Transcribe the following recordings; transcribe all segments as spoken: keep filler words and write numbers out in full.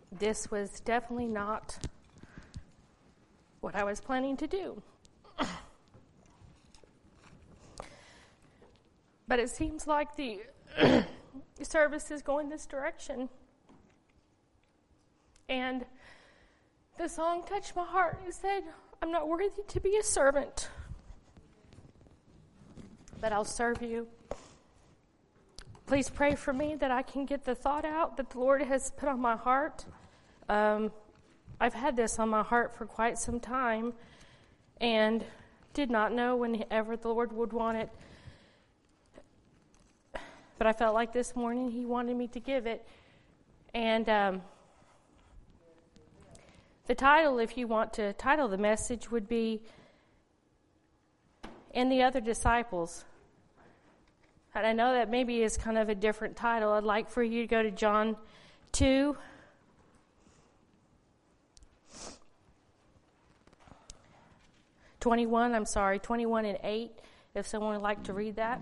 this was definitely not what I was planning to do. But it seems like the service is going this direction. And the song touched my heart. It said, I'm not worthy to be a servant, but I'll serve you. Please pray for me that I can get the thought out that the Lord has put on my heart. Um, I've had this on my heart for quite some time and did not know whenever the Lord would want it. But I felt like this morning He wanted me to give it. And um, the title, if you want to title the message, would be "And the Other Disciples." And I know that maybe is kind of a different title. I'd like for you to go to John two. twenty-one, I'm sorry, twenty-one and eight, if someone would like to read that.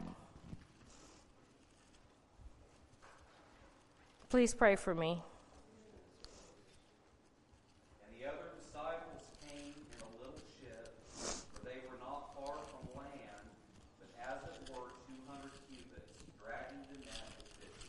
Please pray for me. And the other disciples came in a little ship, for they were not far from land, but as it were two hundred cubits, dragging the net with fishes.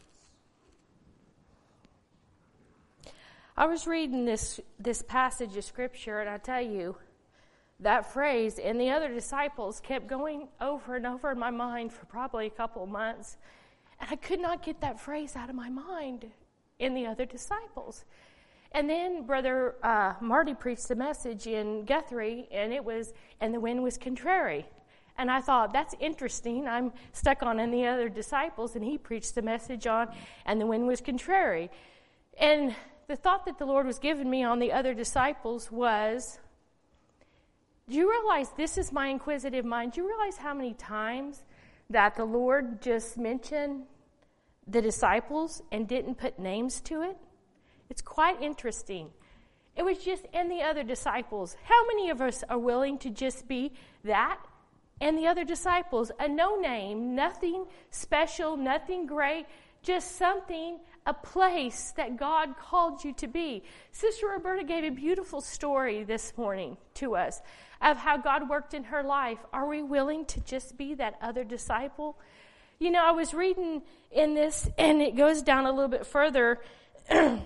I was reading this, this passage of Scripture, and I tell you, that phrase, "and the other disciples," kept going over and over in my mind for probably a couple of months. And I could not get that phrase out of my mind, "in the other disciples." And then Brother uh, Marty preached a message in Guthrie, and it was, "and the wind was contrary." And I thought, that's interesting. I'm stuck on "and the other disciples," and he preached the message on "and the wind was contrary." And the thought that the Lord was giving me on the other disciples was, do you realize, this is my inquisitive mind, do you realize how many times that the Lord just mentioned the disciples and didn't put names to it? It's quite interesting. It was just "and the other disciples." How many of us are willing to just be that? And the other disciples, a no name, nothing special, nothing great, just something, a place that God called you to be. Sister Roberta gave a beautiful story this morning to us of how God worked in her life. Are we willing to just be that other disciple? You know, I was reading in this, and it goes down a little bit further, and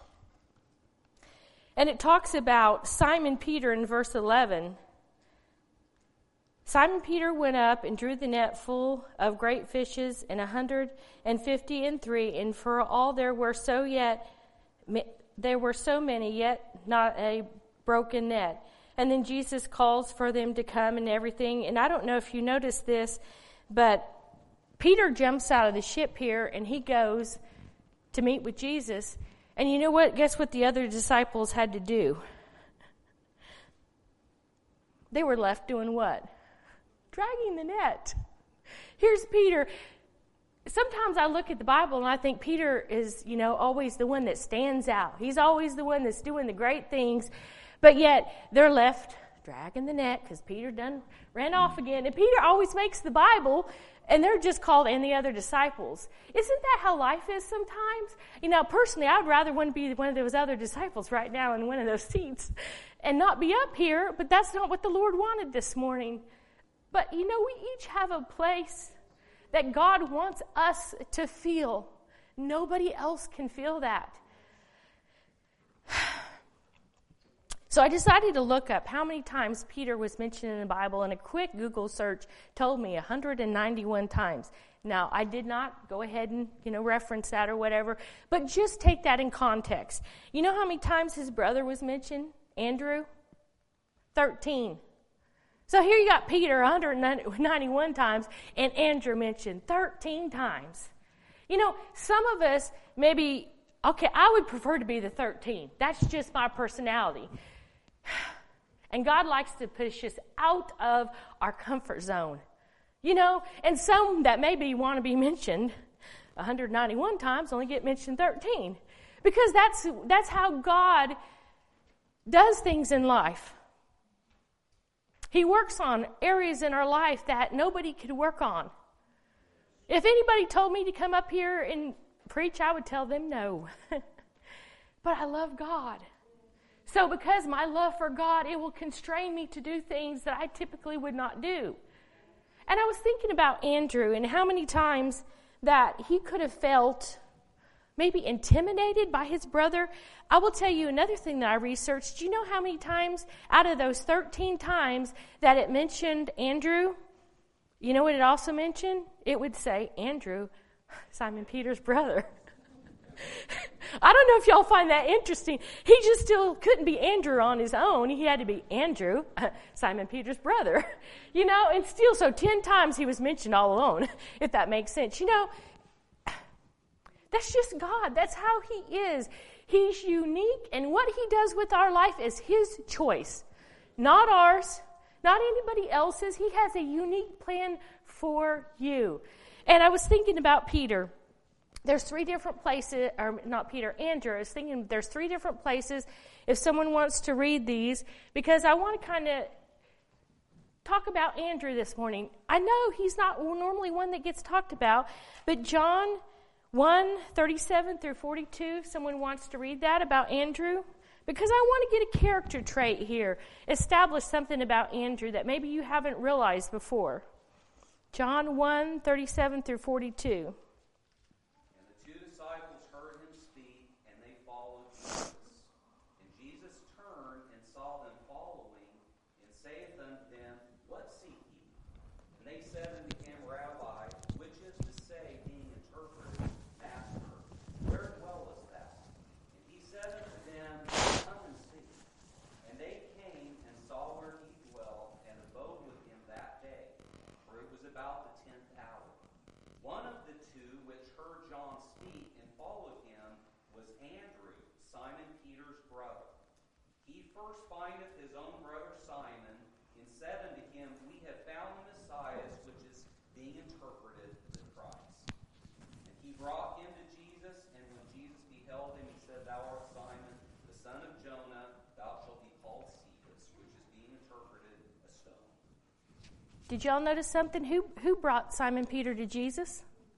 it talks about Simon Peter in verse eleven. Simon Peter went up and drew the net full of great fishes, and a hundred and fifty and three, and for all there were so yet there were so many, yet not a broken net. And then Jesus calls for them to come and everything. And I don't know if you noticed this, but Peter jumps out of the ship here, and he goes to meet with Jesus. And you know what? Guess what the other disciples had to do? They were left doing what? Dragging the net. Here's Peter. Sometimes I look at the Bible and I think Peter is, you know, always the one that stands out. He's always the one that's doing the great things. But yet they're left dragging the net because Peter done ran off again. And Peter always makes the Bible, and they're just called "and the other disciples." Isn't that how life is sometimes? You know, personally, I'd rather want to be one of those other disciples right now in one of those seats and not be up here, but that's not what the Lord wanted this morning. But, you know, we each have a place that God wants us to feel. Nobody else can feel that. So I decided to look up how many times Peter was mentioned in the Bible, and a quick Google search told me one hundred ninety-one times. Now, I did not go ahead and, you know, reference that or whatever, but just take that in context. You know how many times his brother was mentioned, Andrew? thirteen. So here you got Peter one hundred ninety-one times, and Andrew mentioned thirteen times. You know, some of us maybe, okay, I would prefer to be the thirteen. That's just my personality. And God likes to push us out of our comfort zone. You know, and some that maybe want to be mentioned one hundred ninety-one times only get mentioned thirteen. Because that's that's how God does things in life. He works on areas in our life that nobody could work on. If anybody told me to come up here and preach, I would tell them no. but I love God. So because my love for God, it will constrain me to do things that I typically would not do. And I was thinking about Andrew and how many times that he could have felt maybe intimidated by his brother. I will tell you another thing that I researched. Do you know how many times out of those thirteen times that it mentioned Andrew? You know what it also mentioned? It would say Andrew, Simon Peter's brother. I don't know if y'all find that interesting. He just still couldn't be Andrew on his own. He had to be Andrew, Simon Peter's brother. You know, and still, so ten times he was mentioned all alone, if that makes sense. You know, that's just God. That's how he is. He's unique, and what he does with our life is his choice, not ours, not anybody else's. He has a unique plan for you. And I was thinking about Peter. There's three different places, or not Peter, Andrew. I was thinking there's three different places if someone wants to read these, because I want to kind of talk about Andrew this morning. I know he's not normally one that gets talked about, but John one, thirty-seven through forty-two, if someone wants to read that about Andrew, because I want to get a character trait here, establish something about Andrew that maybe you haven't realized before. John one, thirty-seven through forty-two. First findeth his own brother Simon, and said unto him, We have found the Messiah, which is being interpreted the Christ. And he brought him to Jesus, and when Jesus beheld him, he said, Thou art Simon, the son of Jonah, thou shalt be called Cephas, which is being interpreted a stone. Did y'all notice something? Who who brought Simon Peter to Jesus?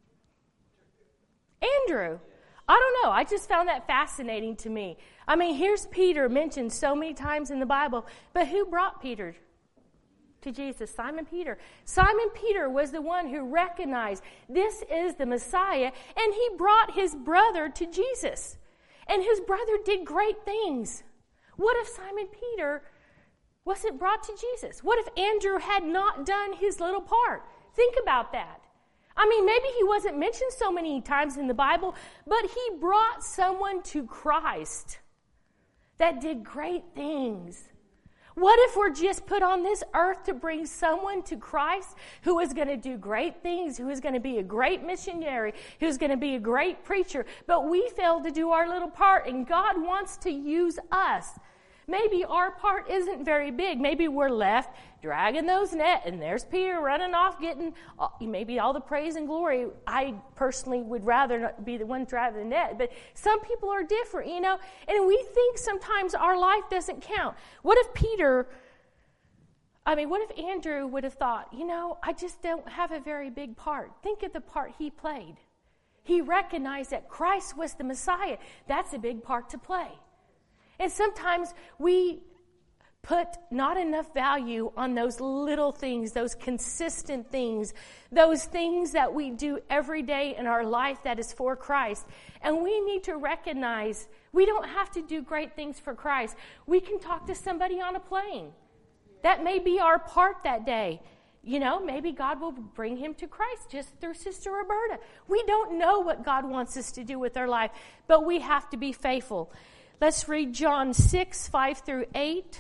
Andrew. I don't know. I just found that fascinating to me. I mean, here's Peter mentioned so many times in the Bible, but who brought Peter to Jesus? Simon Peter. Simon Peter was the one who recognized this is the Messiah, and he brought his brother to Jesus. And his brother did great things. What if Simon Peter wasn't brought to Jesus? What if Andrew had not done his little part? Think about that. I mean, maybe he wasn't mentioned so many times in the Bible, but he brought someone to Christ that did great things. What if we're just put on this earth to bring someone to Christ who is going to do great things, who is going to be a great missionary, who's going to be a great preacher, but we failed to do our little part, and God wants to use us. Maybe our part isn't very big. Maybe we're left dragging those net, and there's Peter running off getting uh, maybe all the praise and glory. I personally would rather not be the one driving the net, but some people are different, you know, and we think sometimes our life doesn't count. What if Peter, I mean, what if Andrew would have thought, you know, I just don't have a very big part. Think of the part he played. He recognized that Christ was the Messiah. That's a big part to play. And sometimes we put not enough value on those little things, those consistent things, those things that we do every day in our life that is for Christ. And we need to recognize we don't have to do great things for Christ. We can talk to somebody on a plane. That may be our part that day. You know, maybe God will bring him to Christ just through Sister Roberta. We don't know what God wants us to do with our life, but we have to be faithful. Let's read John six, five through eight.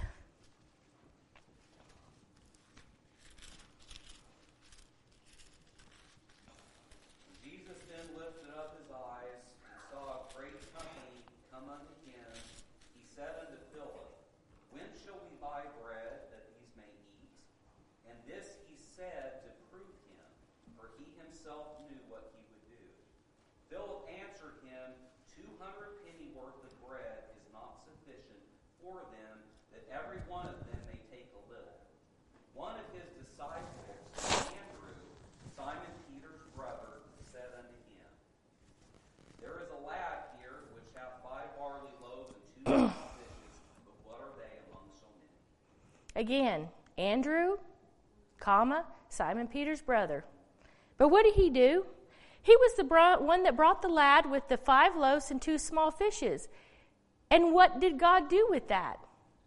Jesus then lifted up his eyes and saw a great company come unto him. He said unto Philip, When shall we buy bread that these may eat? And this he said to prove him, for he himself knew what he would do. Philip answered him, Two hundred penny worth of bread is not sufficient for them, that every one of them may take a little. One of his disciples, Andrew, Simon Peter's brother, said unto him, There is a lad here which hath five barley loaves Again, Andrew, comma, Simon Peter's brother. But what did he do? He was the bro- one that brought the lad with the five loaves and two small fishes. And what did God do with that?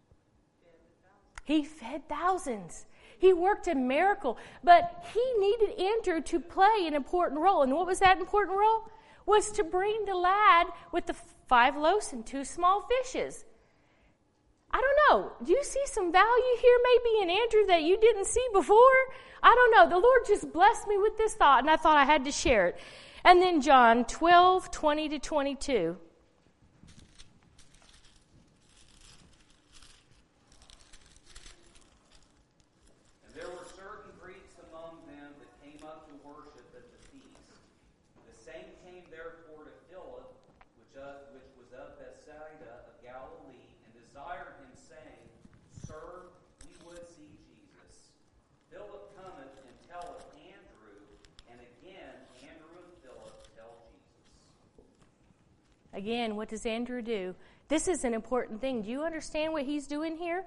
He fed thousands. He worked a miracle. But he needed Andrew to play an important role. And what was that important role? Was to bring the lad with the five loaves and two small fishes. I don't know. Do you see some value here maybe in Andrew that you didn't see before? I don't know. The Lord just blessed me with this thought, and I thought I had to share it. And then John twelve, twenty to twenty-two. And there were certain Greeks among them that came up to worship at the feast. The same came therefore to Philip, which, uh, which was of Bethsaida of Galilee, and desired him, saying, Sir, we would see Jesus. Philip cometh and telleth Andrew, and again Andrew and Philip tell Jesus. Again, what does Andrew do? This is an important thing. Do you understand what he's doing here?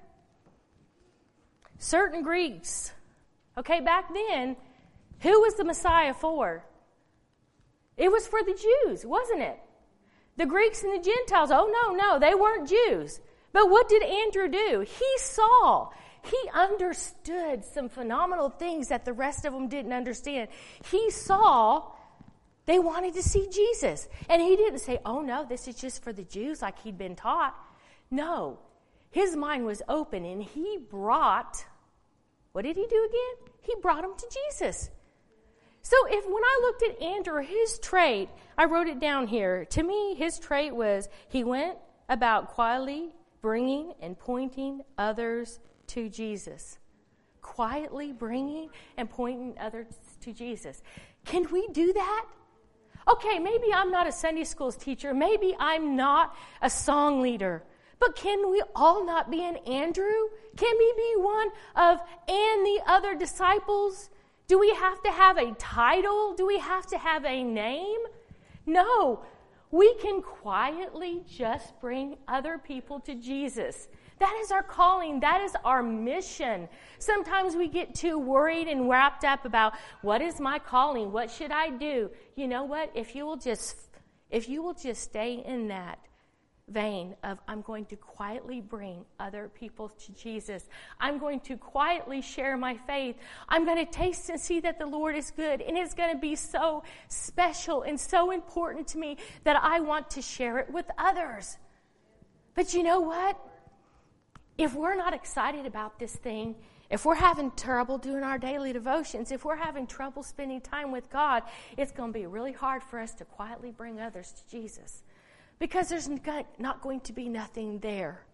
Certain Greeks. Okay, back then, who was the Messiah for? It was for the Jews, wasn't it? The Greeks and the Gentiles. Oh, no, no, they weren't Jews. But what did Andrew do? He saw. He understood some phenomenal things that the rest of them didn't understand. He saw they wanted to see Jesus. And he didn't say, oh, no, this is just for the Jews like he'd been taught. No. His mind was open, and he brought, what did he do again? He brought him to Jesus. So if when I looked at Andrew, his trait, I wrote it down here. To me, his trait was he went about quietly bringing and pointing others to Jesus. Quietly bringing and pointing others to Jesus. Can we do that? Okay, maybe I'm not a Sunday school's teacher. Maybe I'm not a song leader. But can we all not be an Andrew? Can we be one of and the other disciples? Do we have to have a title? Do we have to have a name? No. We can quietly just bring other people to Jesus. That is our calling. That is our mission. Sometimes we get too worried and wrapped up about what is my calling? What should I do? You know what? If you will just, if you will just stay in that vein of I'm going to quietly bring other people to Jesus. I'm going to quietly share my faith. I'm going to taste and see that the Lord is good. And it's going to be so special and so important to me that I want to share it with others. But you know what? If we're not excited about this thing, if we're having trouble doing our daily devotions, if we're having trouble spending time with God, it's going to be really hard for us to quietly bring others to Jesus. Because there's not going to be nothing there.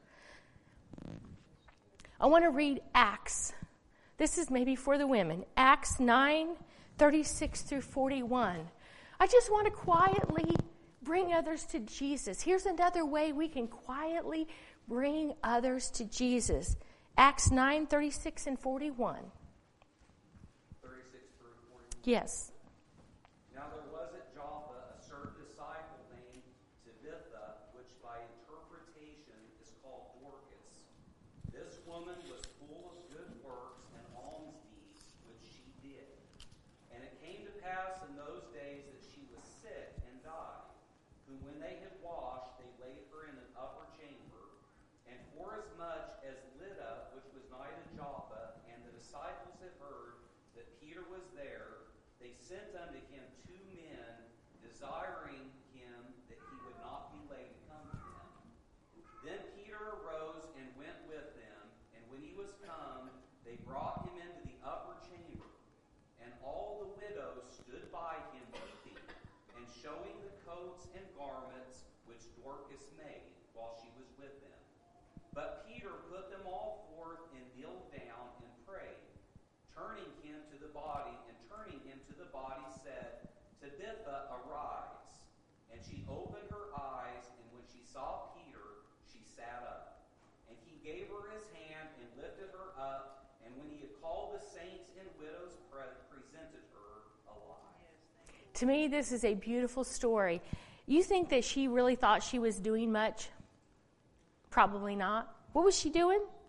I want to read Acts. This is maybe for the women. Acts nine, thirty-six through forty-one. I just want to quietly bring others to Jesus. Here's another way we can quietly bring others to Jesus. Acts nine, thirty-six and forty-one. thirty-six through forty-one? Yes. Now there was at Joppa a certain disciple named Tabitha, which by interpretation is called Dorcas. This woman was full of good works and alms deeds, which she did. And it came to pass in those days that she was sick and died, whom when they had washed, they laid her in an upper chamber. And forasmuch as Lydda, which was nigh to Joppa, and the disciples had heard that Peter was there, they sent unto him two men, desiring him that he would not be late to come to them. Then Peter arose and went with them, and when he was come, they brought him into the upper chamber. And all the widows stood by him weeping, and showing the coats and garments which Dorcas made, while she was with them. But Peter put them all forth and kneeled down and prayed, turning him to the body, and turning him to the body said, Tabitha, arise. And she opened her eyes, and when she saw Peter, she sat up. And he gave her his hand and lifted her up, and when he had called the saints and widows, presented her alive. To me, this is a beautiful story. You think that she really thought she was doing much? Probably not. What was she doing?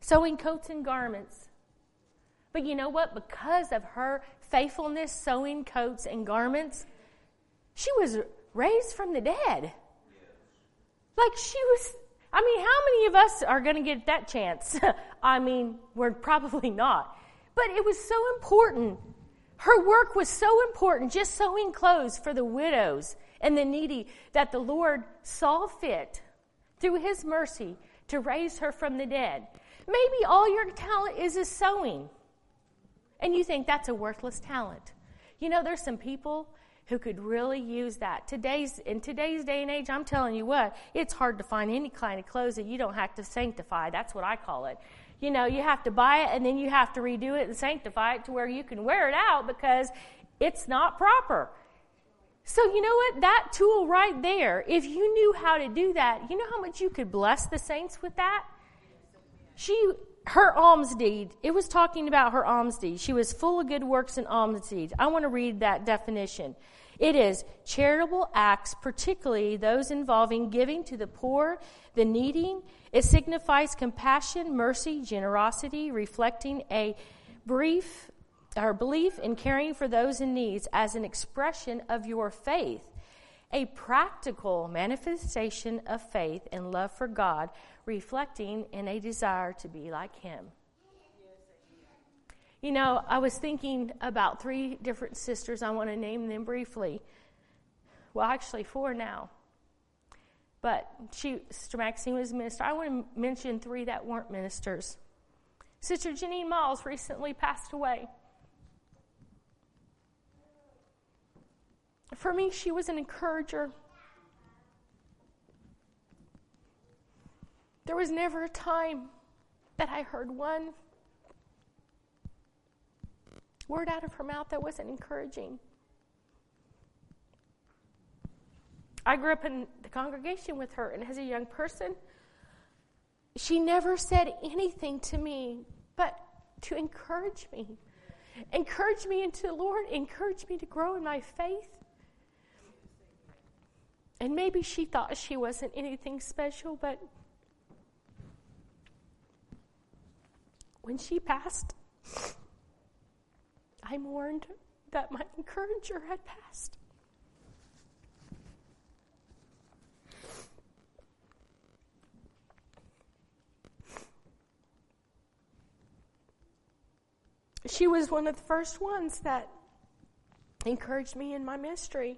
sewing coats and garments. But you know what? Because of her faithfulness, sewing coats and garments, she was raised from the dead. Like she was, I mean, how many of us are going to get that chance? I mean, we're probably not. But it was so important. Her work was so important, just sewing clothes for the widows and the needy, that the Lord saw fit, through his mercy, to raise her from the dead. Maybe all your talent is is sewing. And you think that's a worthless talent. You know, there's some people who could really use that. Today's in today's day and age, I'm telling you what, it's hard to find any kind of clothes that you don't have to sanctify. That's what I call it. You know, you have to buy it and then you have to redo it and sanctify it to where you can wear it out because it's not proper. So you know what? That tool right there, if you knew how to do that, you know how much you could bless the saints with that? She, her alms deed, it was talking about her alms deed. She was full of good works and alms deeds. I want to read that definition. It is charitable acts, particularly those involving giving to the poor, the needy. It signifies compassion, mercy, generosity, reflecting a brief or belief in caring for those in need as an expression of your faith. A practical manifestation of faith and love for God, reflecting in a desire to be like him. You know, I was thinking about three different sisters. I want to name them briefly. Well, actually four now. But she, Sister Maxine was a minister. I want to mention three that weren't ministers. Sister Janine Miles recently passed away. For me, she was an encourager. There was never a time that I heard one word out of her mouth that wasn't encouraging. I grew up in the congregation with her, and as a young person, she never said anything to me but to encourage me. Encourage me into the Lord, encourage me to grow in my faith. And maybe she thought she wasn't anything special, but when she passed, I mourned that my encourager had passed. She was one of the first ones that encouraged me in my ministry.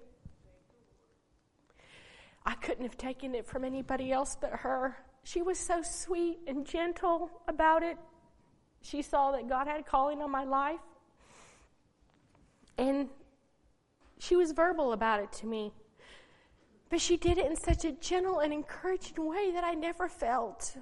I couldn't have taken it from anybody else but her. She was so sweet and gentle about it. She saw that God had a calling on my life. And she was verbal about it to me. But she did it in such a gentle and encouraging way that I never felt,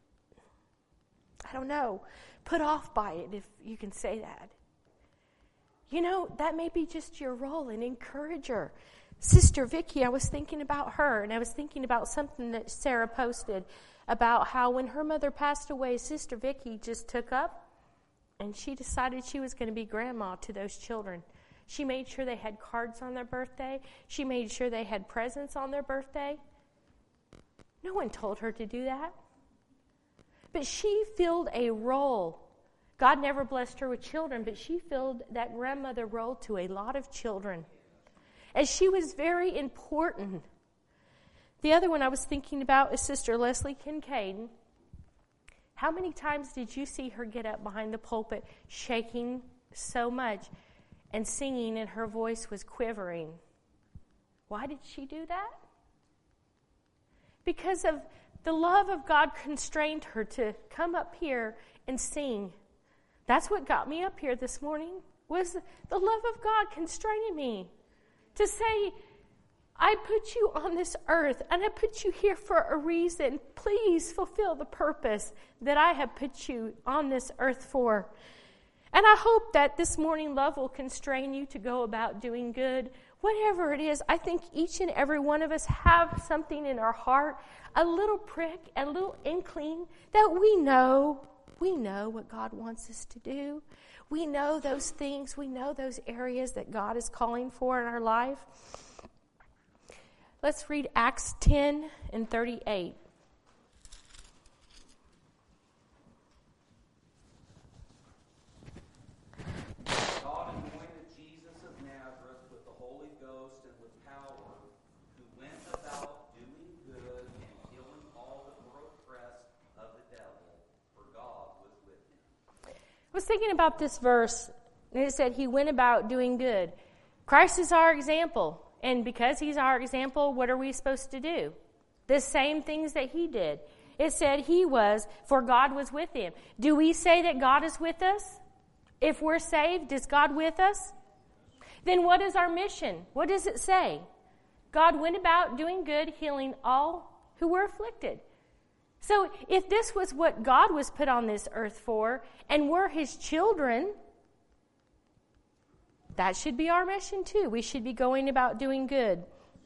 I don't know, put off by it, if you can say that. You know, that may be just your role, an encourager. Sister Vicky, I was thinking about her, and I was thinking about something that Sarah posted about how when her mother passed away, Sister Vicky just took up and she decided she was going to be grandma to those children. She made sure they had cards on their birthday. She made sure they had presents on their birthday. No one told her to do that. But she filled a role. God never blessed her with children, but she filled that grandmother role to a lot of children. And she was very important. The other one I was thinking about is Sister Leslie Kincaid. How many times did you see her get up behind the pulpit shaking so much and singing and her voice was quivering? Why did she do that? Because of the love of God constrained her to come up here and sing. That's what got me up here this morning, was the love of God constraining me to say, I put you on this earth and I put you here for a reason. Please fulfill the purpose that I have put you on this earth for. And I hope that this morning love will constrain you to go about doing good. Whatever it is, I think each and every one of us have something in our heart, a little prick, a little inkling that we know, we know what God wants us to do. We know those things, we know those areas that God is calling for in our life. Let's read Acts ten and thirty-eight. thinking about this verse, and it said he went about doing good. Christ is our example, and because he's our example, what are we supposed to do? The same things that he did. It said he was, for God was with him. Do we say that God is with us? If we're saved, is God with us? Then what is our mission? What does it say? God went about doing good, healing all who were afflicted. So if this was what God was put on this earth for, and we're his children, that should be our mission too. We should be going about doing good.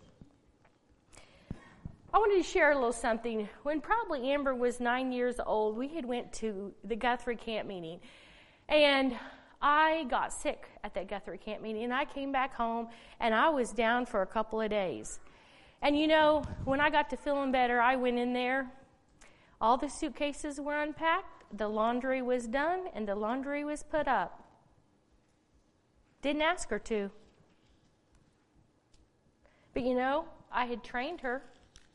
I wanted to share a little something. When probably Amber was nine years old, we had went to the Guthrie camp meeting. And I got sick at that Guthrie camp meeting. And I came back home, and I was down for a couple of days. And you know, when I got to feeling better, I went in there. All the suitcases were unpacked. The laundry was done, and the laundry was put up. Didn't ask her to. But you know, I had trained her.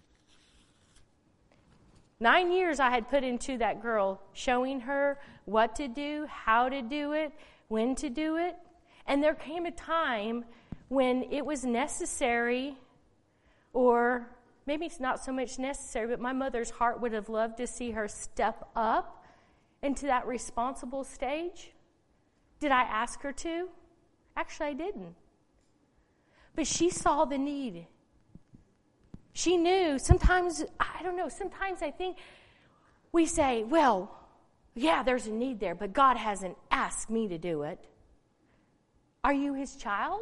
Nine years I had put into that girl, showing her what to do, how to do it, when to do it. And there came a time when it was necessary, or maybe it's not so much necessary, but my mother's heart would have loved to see her step up into that responsible stage. Did I ask her to? Actually, I didn't. But she saw the need. She knew. Sometimes, I don't know, sometimes I think we say, well, yeah, there's a need there, but God hasn't asked me to do it. Are you his child?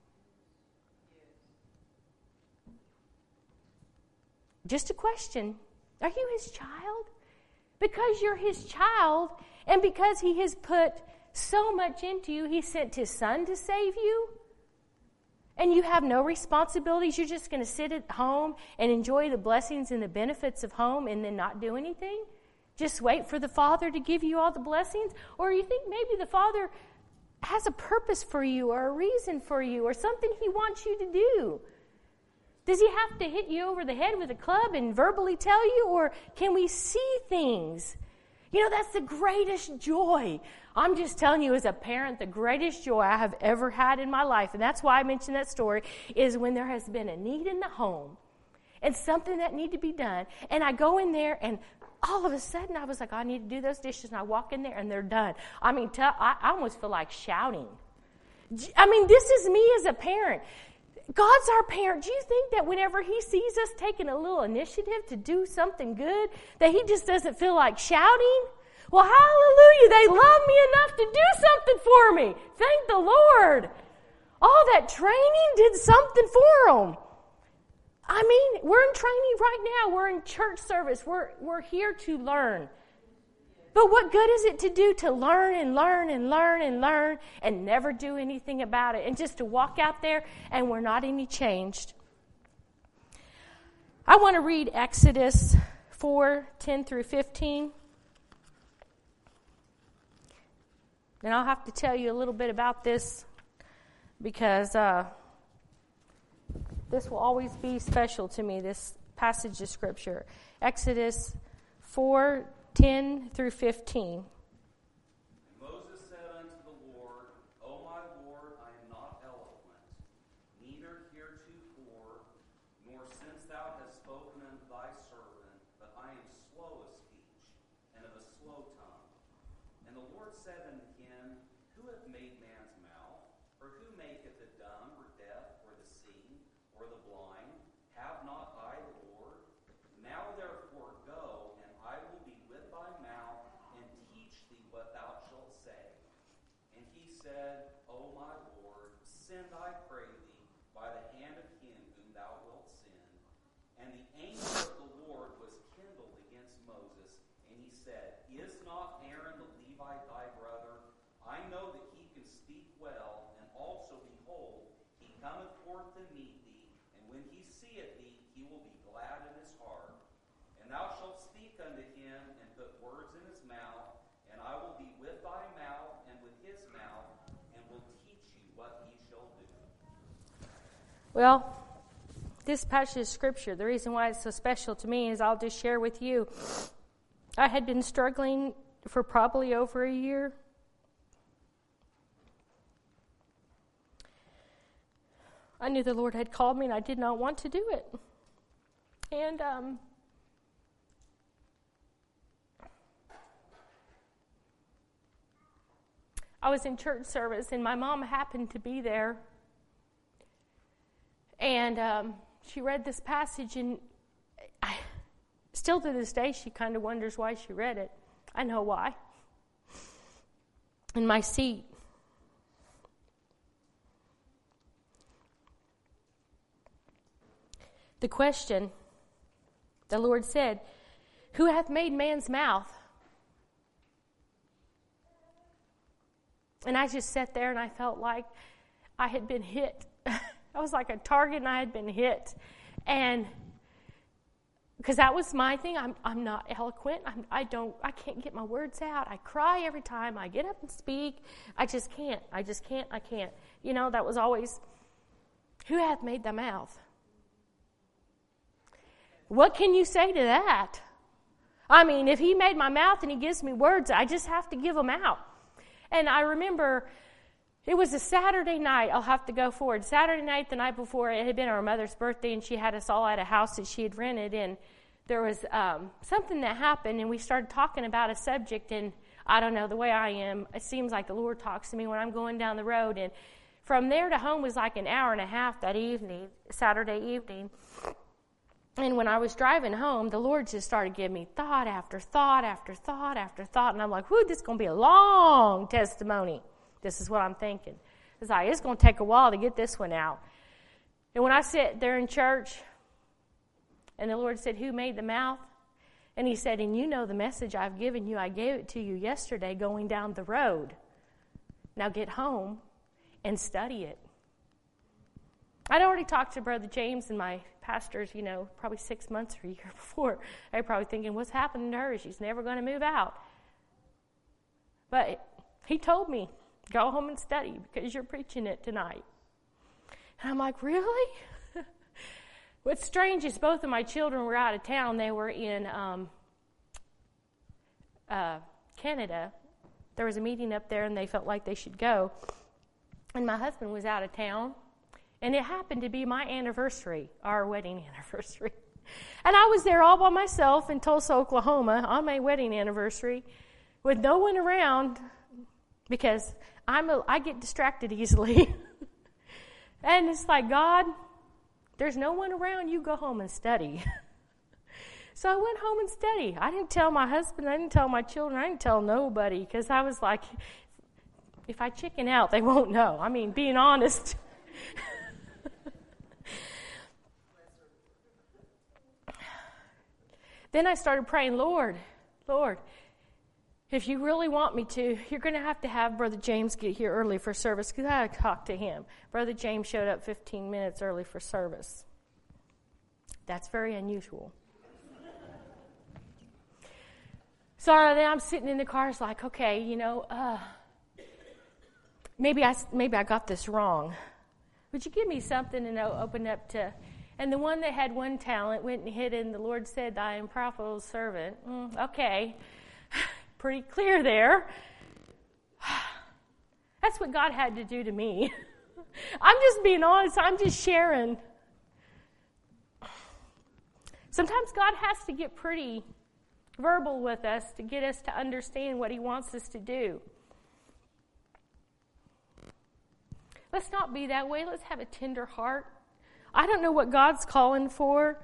Just a question. Are you his child? Because you're his child, and because he has put so much into you, he sent his son to save you, and you have no responsibilities. You're just going to sit at home and enjoy the blessings and the benefits of home and then not do anything? Just wait for the Father to give you all the blessings? Or you think maybe the Father has a purpose for you or a reason for you or something he wants you to do? Does he have to hit you over the head with a club and verbally tell you, or can we see things? You know, that's the greatest joy. I'm just telling you, as a parent, the greatest joy I have ever had in my life, and that's why I mentioned that story, is when there has been a need in the home and something that need to be done, and I go in there, and all of a sudden I was like, I need to do those dishes, and I walk in there, and they're done. I mean, tell, I, I almost feel like shouting. I mean, this is me as a parent. God's our parent. Do you think that whenever he sees us taking a little initiative to do something good, that he just doesn't feel like shouting? Well, hallelujah, they love me enough to do something for me. Thank the Lord. All that training did something for them. I mean, we're in training right now. We're in church service. We're, we're here to learn. But what good is it to do to learn and learn and learn and learn and never do anything about it, and just to walk out there and we're not any changed? I want to read Exodus four, ten through fifteen. And I'll have to tell you a little bit about this because uh, this will always be special to me, this passage of Scripture. Exodus four, ten through fifteen. Moses said unto the Lord, O my Lord, I am not eloquent, neither heretofore, nor since thou hast spoken unto thy servant, but I am slow of speech, and of a slow tongue. And the Lord said unto him, Who hath made man's mouth? Or who maketh the dumb, or deaf, or the seeing, or the blind? Have not I the Lord? Now therefore go, and I will be with thy mouth, and teach thee what thou shalt say. And he said, O my Lord, send, I pray thee, by the hand of him whom thou wilt send. And the anger of the Lord was kindled against Moses, and he said, Is not Aaron the Levite thy brother? I know that he can speak well, and also, behold, he cometh forth to meet thee, and when he seeth thee, he will be glad in his heart. And thou shalt speak unto him, and put words in his mouth, and I will be with thy mouth, and with his mouth, and will teach you what he shall do. Well, this passage of Scripture, the reason why it's so special to me is I'll just share with you. I had been struggling for probably over a year I knew the Lord had called me, and I did not want to do it. And um, I was in church service, and my mom happened to be there. And um, she read this passage, and I, still to this day, she kind of wonders why she read it. I know why. In my seat, the question, the Lord said, "Who hath made man's mouth?" And I just sat there and I felt like I had been hit. I was like a target and I had been hit. And because that was my thing. I'm I'm not eloquent. I'm, I don't, I can't get my words out. I cry every time I get up and speak. I just can't. I just can't. I can't. You know, that was always, who hath made the mouth? What can you say to that? I mean, if he made my mouth and he gives me words, I just have to give them out. And I remember it was a Saturday night. I'll have to go forward. Saturday night, the night before, it had been our mother's birthday, and she had us all at a house that she had rented. And there was um, something that happened, and we started talking about a subject. And I don't know, the way I am, it seems like the Lord talks to me when I'm going down the road. And from there to home was like an hour and a half that evening, Saturday evening. And when I was driving home, the Lord just started giving me thought after thought after thought after thought. And I'm like, whoo, this is going to be a long testimony. This is what I'm thinking. It's like, it's going to take a while to get this one out. And when I sit there in church, and the Lord said, who made the mouth? And he said, and you know the message I've given you. I gave it to you yesterday going down the road. Now get home and study it. I'd already talked to Brother James and my pastors, you know, probably six months or a year before. They're probably thinking, what's happening to her? She's never going to move out. But he told me, go home and study because you're preaching it tonight. And I'm like, really? What's strange is both of my children were out of town. They were in um, uh, Canada. There was a meeting up there, and they felt like they should go. And my husband was out of town. And it happened to be my anniversary, our wedding anniversary. And I was there all by myself in Tulsa, Oklahoma on my wedding anniversary with no one around because I'm a, I get distracted easily. And it's like, God, there's no one around. You go home and study. So I went home and studied. I didn't tell my husband. I didn't tell my children. I didn't tell nobody because I was like, if I chicken out, they won't know. I mean, being honest. Then I started praying, Lord, Lord, if you really want me to, you're going to have to have Brother James get here early for service because I had to talk to him. Brother James showed up fifteen minutes early for service. That's very unusual. So then I'm sitting in the car, it's like, okay, you know, uh, maybe I maybe I got this wrong. Would you give me something and open up to... And the one that had one talent went and hid it, and the Lord said, I am profitable servant. Mm, okay. Pretty clear there. That's what God had to do to me. I'm just being honest. I'm just sharing. Sometimes God has to get pretty verbal with us to get us to understand what he wants us to do. Let's not be that way. Let's have a tender heart. I don't know what God's calling for.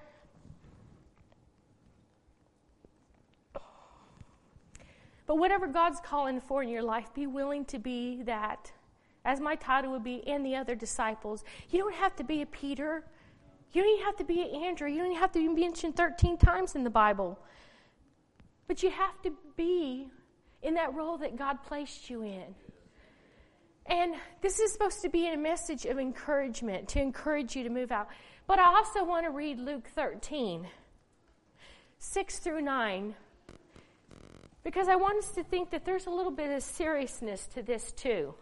But whatever God's calling for in your life, be willing to be that, as my title would be, and the other disciples. You don't have to be a Peter. You don't even have to be an Andrew. You don't even have to be mentioned thirteen times in the Bible. But you have to be in that role that God placed you in. And this is supposed to be a message of encouragement, to encourage you to move out. But I also want to read Luke thirteen, six through nine, because I want us to think that there's a little bit of seriousness to this too.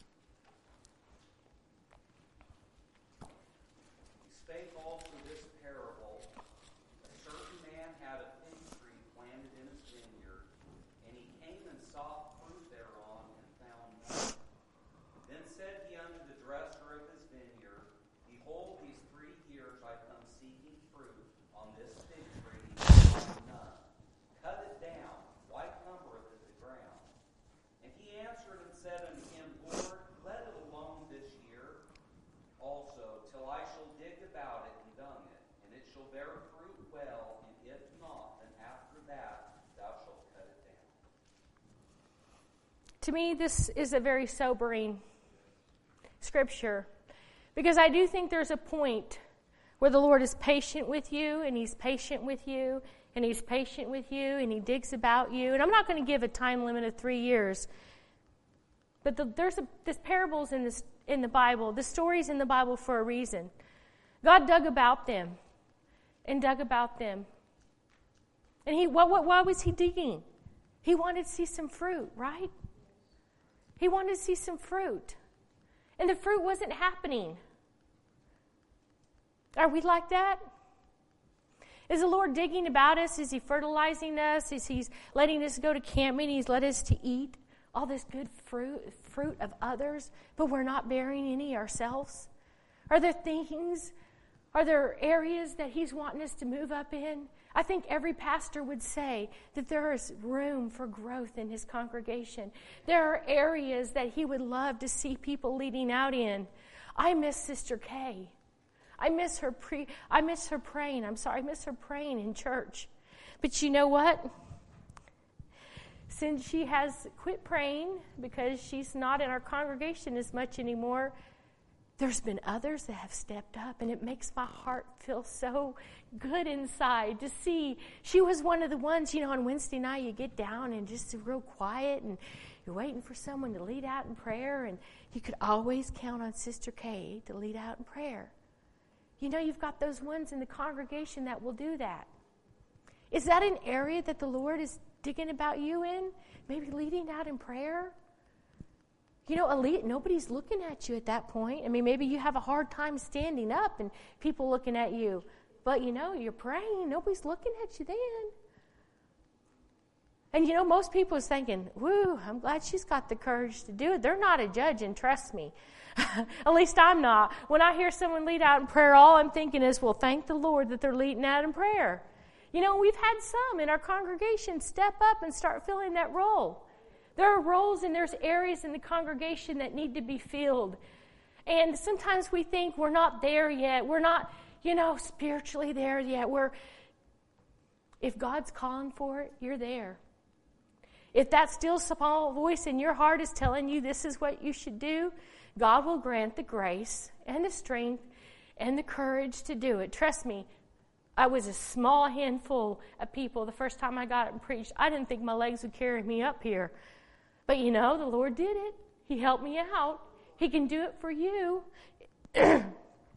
He spake also this parable. A certain man had a fig tree planted in his vineyard, and he came and saw fruit thereon, and found none. Then said he unto the dresser of his vineyard, behold, these three years I come seeking fruit on this fig tree, and find none. Cut it down. Why cumbereth it the ground? And he answered and said unto him, Lord, let it alone this year also, till I shall dig about it and dung it, and it shall bear fruit well, and if not, then after that thou shalt cut it down. To me, this is a very sobering scripture, because I do think there's a point where the Lord is patient with you, and he's patient with you, and he's patient with you, and he digs about you. And I'm not going to give a time limit of three years, but the, there's a, this parables in this in the Bible, the stories in the Bible for a reason. God dug about them, and dug about them, and he what, what why was he digging? He wanted to see some fruit, right? He wanted to see some fruit. And the fruit wasn't happening. Are we like that? Is the Lord digging about us? Is he fertilizing us? Is he letting us go to camp meeting? He's let us to eat all this good fruit, fruit of others, but we're not bearing any ourselves? Are there things, are there areas that he's wanting us to move up in? I think every pastor would say that there is room for growth in his congregation. There are areas that he would love to see people leading out in. I miss Sister Kay. I miss her pre. I miss her praying. I'm sorry, I miss her praying in church. But you know what? Since she has quit praying because she's not in our congregation as much anymore, there's been others that have stepped up, and it makes my heart feel so good inside to see. She was one of the ones, you know, on Wednesday night you get down and just real quiet, and you're waiting for someone to lead out in prayer, and you could always count on Sister Kay to lead out in prayer. You know, you've got those ones in the congregation that will do that. Is that an area that the Lord is digging about you in? Maybe leading out in prayer? You know, elite, nobody's looking at you at that point. I mean, maybe you have a hard time standing up and people looking at you. But, you know, you're praying. Nobody's looking at you then. And, you know, most people is thinking, woo, I'm glad she's got the courage to do it. They're not a judge, and trust me. At least I'm not. When I hear someone lead out in prayer, all I'm thinking is, well, thank the Lord that they're leading out in prayer. You know, we've had some in our congregation step up and start filling that role. There are roles and there's areas in the congregation that need to be filled. And sometimes we think we're not there yet. We're not, you know, spiritually there yet. We're, if God's calling for it, you're there. If that still small voice in your heart is telling you this is what you should do, God will grant the grace and the strength and the courage to do it. Trust me, I was a small handful of people the first time I got up and preached. I didn't think my legs would carry me up here. But you know, the Lord did it. He helped me out. He can do it for you. I'm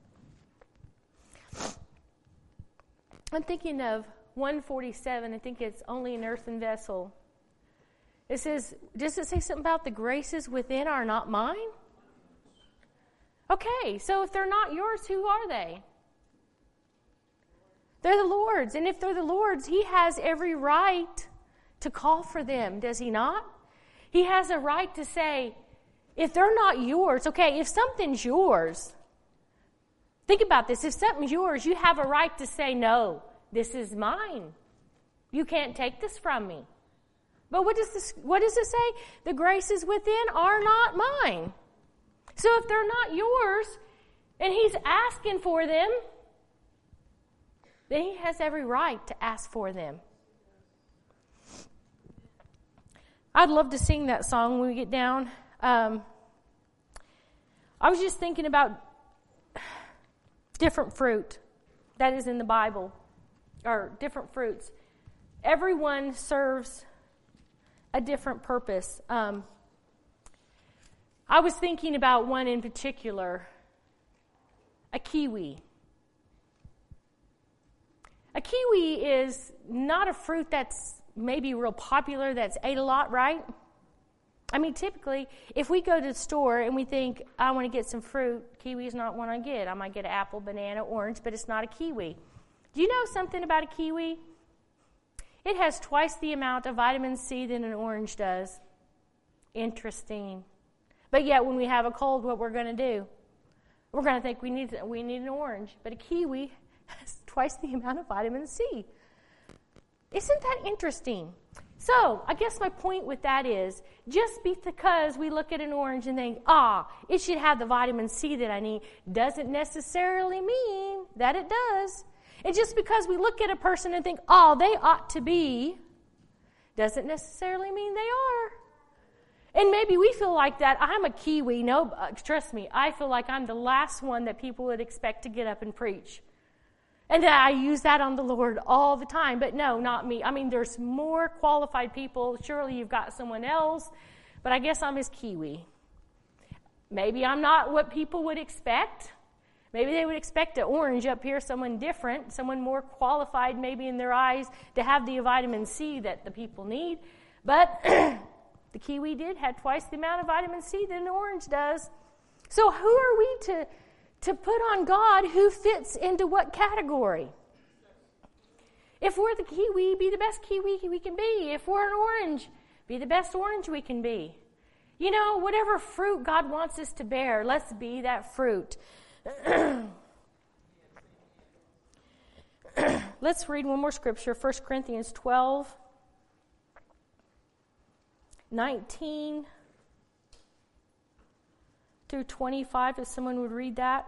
thinking of one forty-seven. I think it's only an earthen vessel. It says, does it say something about the graces within are not mine? Okay, so if they're not yours, who are they? They're the Lord's. And if they're the Lord's, he has every right to call for them, does he not? He has a right to say, if they're not yours, okay, if something's yours, think about this. If something's yours, you have a right to say, no, this is mine. You can't take this from me. But what does this, what does it say? The graces within are not mine. So if they're not yours, and he's asking for them, then he has every right to ask for them. I'd love to sing that song when we get down. Um, I was just thinking about different fruit that is in the Bible, or different fruits. Everyone serves a different purpose. Um, I was thinking about one in particular, a kiwi. A kiwi is not a fruit that's maybe real popular, that's ate a lot, right? I mean, typically, if we go to the store and we think, I want to get some fruit, kiwi is not one I get. I might get an apple, banana, orange, but it's not a kiwi. Do you know something about a kiwi? It has twice the amount of vitamin C than an orange does. Interesting. But yet, when we have a cold, what we're going to do? We're going to think we need we need an orange, but a kiwi has twice the amount of vitamin C. Isn't that interesting? So, I guess my point with that is, just because we look at an orange and think, ah, it should have the vitamin C that I need, doesn't necessarily mean that it does. And just because we look at a person and think, oh, they ought to be, doesn't necessarily mean they are. And maybe we feel like that. I'm a Kiwi. No, uh, trust me, I feel like I'm the last one that people would expect to get up and preach. And that I use that on the Lord all the time. But no, not me. I mean, there's more qualified people. Surely you've got someone else. But I guess I'm his Kiwi. Maybe I'm not what people would expect. Maybe they would expect an orange up here, someone different, someone more qualified maybe in their eyes to have the vitamin C that the people need. But the kiwi did have twice the amount of vitamin C than an orange does. So who are we to, to put on God who fits into what category? If we're the kiwi, be the best kiwi we can be. If we're an orange, be the best orange we can be. You know, whatever fruit God wants us to bear, let's be that fruit. Let's read one more scripture, First Corinthians twelve, nineteen through twenty-five, if someone would read that.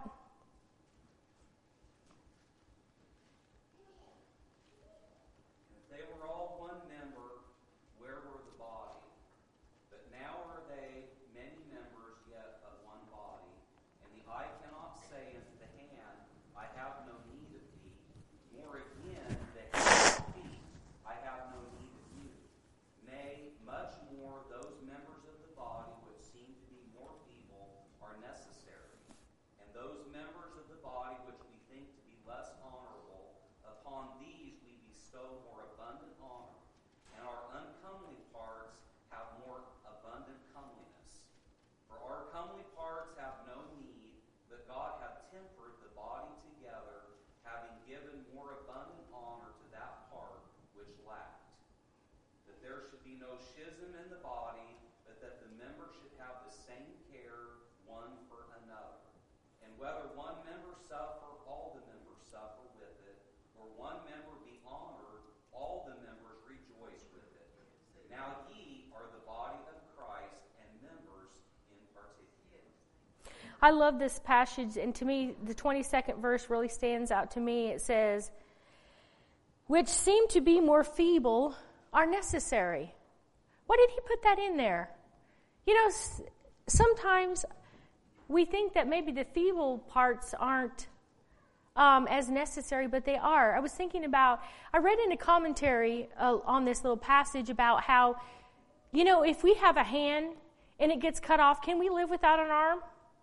They were all one member, where were the body? But now are they many members, yet of one body. And the eye cannot say unto the hand, I have no need of thee. Nor again the hand of feet, I have no need of you. Nay, much more those members of the body which seem to be more feeble are necessary. And those members of the body which we think to be less honorable, upon these we bestow more abundant honor. And our uncomely parts have more abundant comeliness. For our comely parts have no need, but God hath tempered the body together, having given more abundant honor to that part which lacked. That there should be no schism in the body, but that the members should have the same care one for another. And whether one member suffer, all the members suffer with it, or one member be honored, all the members rejoice with it. Now ye are the body of Christ, and members in particular. I love this passage, and to me, the twenty-second verse really stands out to me. It says, which seem to be more feeble are necessary. Why did he put that in there? You know, sometimes we think that maybe the feeble parts aren't um, as necessary, but they are. I was thinking about, I read in a commentary uh, on this little passage about how, you know, if we have a hand and it gets cut off, can we live without an arm?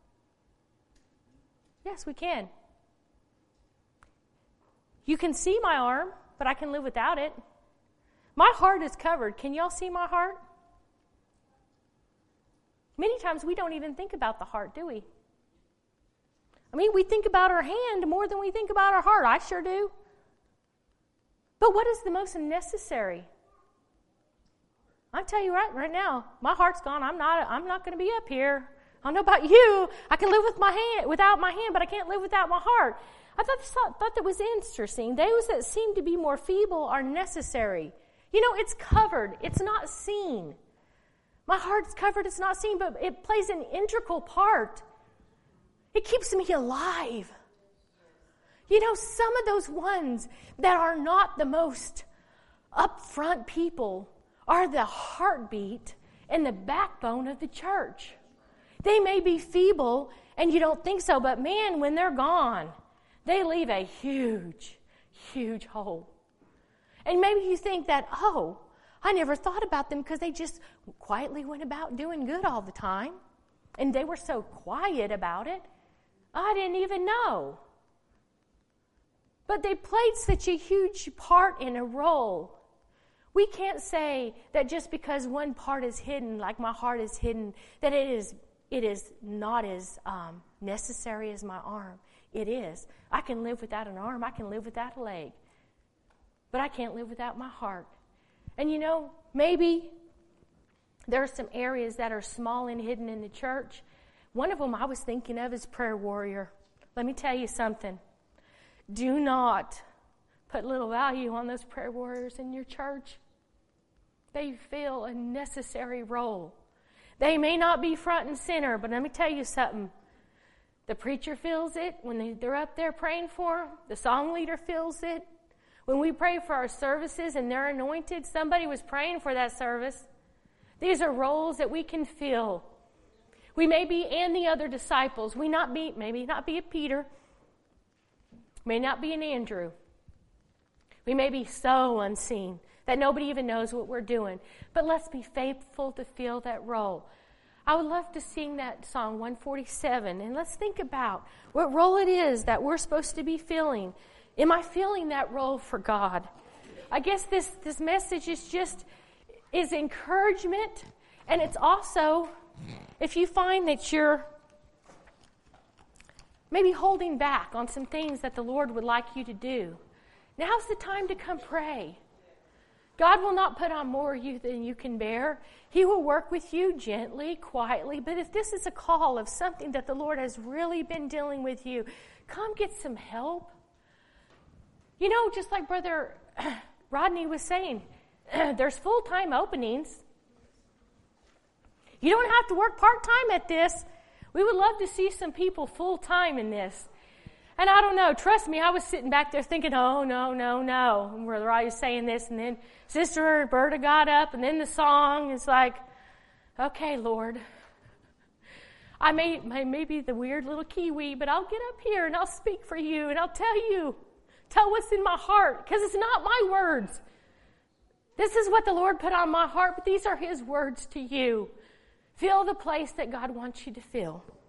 Yes, we can. You can see my arm, but I can live without it. My heart is covered. Can y'all see my heart? Many times we don't even think about the heart, do we? I mean, we think about our hand more than we think about our heart. I sure do. But what is the most necessary? I tell you right, right now, my heart's gone. I'm not. I'm not going to be up here. I don't know about you. I can live with my hand without my hand, but I can't live without my heart. I thought thought, thought that was interesting. Those that seem to be more feeble are necessary. You know, it's covered. It's not seen. My heart's covered. It's not seen, but it plays an integral part. It keeps me alive. You know, some of those ones that are not the most upfront people are the heartbeat and the backbone of the church. They may be feeble and you don't think so, but man, when they're gone, they leave a huge, huge hole. And maybe you think that, oh, I never thought about them because they just quietly went about doing good all the time. And they were so quiet about it, I didn't even know. But they played such a huge part in a role. We can't say that just because one part is hidden, like my heart is hidden, that it is it is not as um, necessary as my arm. It is. I can live without an arm. I can live without a leg. But I can't live without my heart. And you know, maybe there are some areas that are small and hidden in the church One of them I was thinking of is prayer warrior. Let me tell you something. Do not put little value on those prayer warriors in your church. They fill a necessary role. They may not be front and center, but let me tell you something. The preacher feels it when they, they're up there praying for them. The song leader feels it. When we pray for our services and they're anointed, somebody was praying for that service. These are roles that we can fill. We may be, and the other disciples, we not be, maybe not be a Peter, may not be an Andrew. We may be so unseen that nobody even knows what we're doing. But let's be faithful to fill that role. I would love to sing that song, one forty-seven, and let's think about what role it is that we're supposed to be filling. Am I filling that role for God? I guess this, this message is just, is encouragement, and it's also, if you find that you're maybe holding back on some things that the Lord would like you to do, now's the time to come pray. God will not put on more of you than you can bear. He will work with you gently, quietly. But if this is a call of something that the Lord has really been dealing with you, come get some help. You know, just like Brother Rodney was saying, there's full-time openings. You don't have to work part-time at this. We would love to see some people full-time in this. And I don't know, trust me, I was sitting back there thinking, oh, no, no, no. And Brother Rodney was saying this, and then Sister Berta got up, and then the song is like, okay, Lord. I may, I may be the weird little Kiwi, but I'll get up here and I'll speak for you, and I'll tell you, tell what's in my heart, because it's not my words. This is what the Lord put on my heart, but these are His words to you. Fill the place that God wants you to fill.